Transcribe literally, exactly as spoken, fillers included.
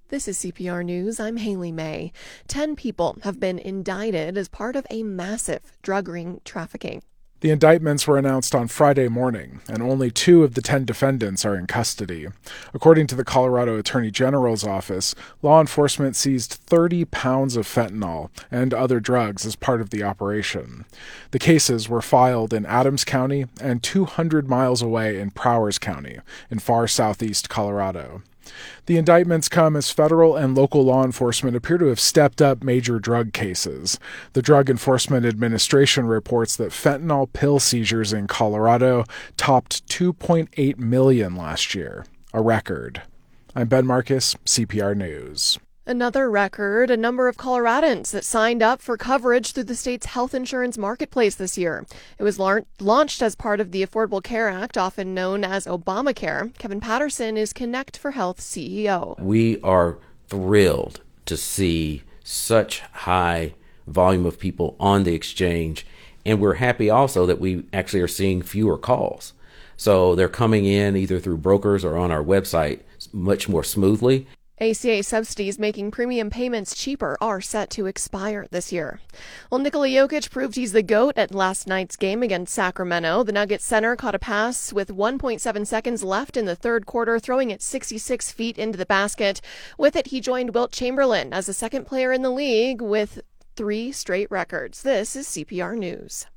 This is C P R News. I'm Haley May. Ten people have been indicted as part of a massive drug ring trafficking. The indictments were announced on Friday morning, and only two of the ten defendants are in custody. According to the Colorado Attorney General's office, law enforcement seized thirty pounds of fentanyl and other drugs as part of the operation. The cases were filed in Adams County and two hundred miles away in Prowers County, in far southeast Colorado. The indictments come as federal and local law enforcement appear to have stepped up major drug cases. The Drug Enforcement Administration reports that fentanyl pill seizures in Colorado topped two point eight million last year, a record. I'm Ben Marcus, C P R News. Another record, a number of Coloradans that signed up for coverage through the state's health insurance marketplace this year. It was la- launched as part of the Affordable Care Act, often known as Obamacare. Kevin Patterson is Connect for Health C E O. We are thrilled to see such high volume of people on the exchange, and we're happy also that we actually are seeing fewer calls. So they're coming in either through brokers or on our website much more smoothly. A C A subsidies making premium payments cheaper are set to expire this year. Well, Nikola Jokic proved he's the GOAT at last night's game against Sacramento. The Nuggets center caught a pass with one point seven seconds left in the third quarter, throwing it sixty-six feet into the basket. With it, he joined Wilt Chamberlain as the second player in the league with three straight records. This is C P R News.